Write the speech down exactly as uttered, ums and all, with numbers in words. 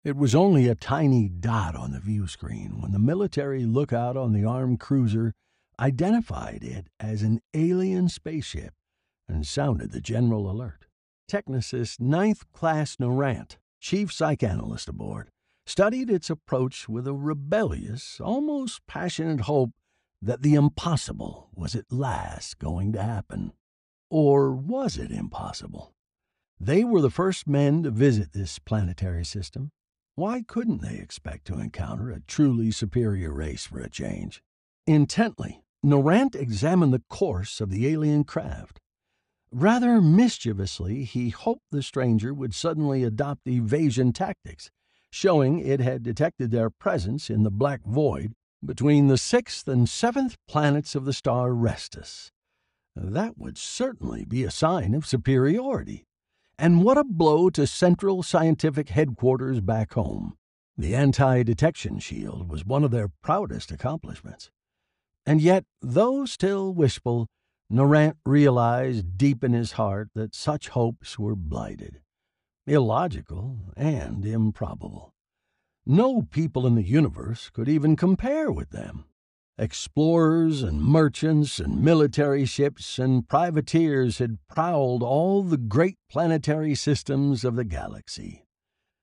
It was only a tiny dot on the view screen when the military lookout on the armed cruiser identified it as an alien spaceship and sounded the general alert. Technisys ninth Class Norant, chief psychanalyst aboard, studied its approach with a rebellious, almost passionate hope that the impossible was at last going to happen. Or was it impossible? They were the first men to visit this planetary system. Why couldn't they expect to encounter a truly superior race for a change? Intently, Norant examined the course of the alien craft. Rather mischievously, he hoped the stranger would suddenly adopt evasion tactics, showing it had detected their presence in the black void between the sixth and seventh planets of the star Restus. That would certainly be a sign of superiority. And what a blow to Central Scientific Headquarters back home. The anti-detection shield was one of their proudest accomplishments. And yet, though still wishful, Norant realized deep in his heart that such hopes were blighted, illogical, and improbable. No people in the universe could even compare with them. Explorers and merchants and military ships and privateers had prowled all the great planetary systems of the galaxy.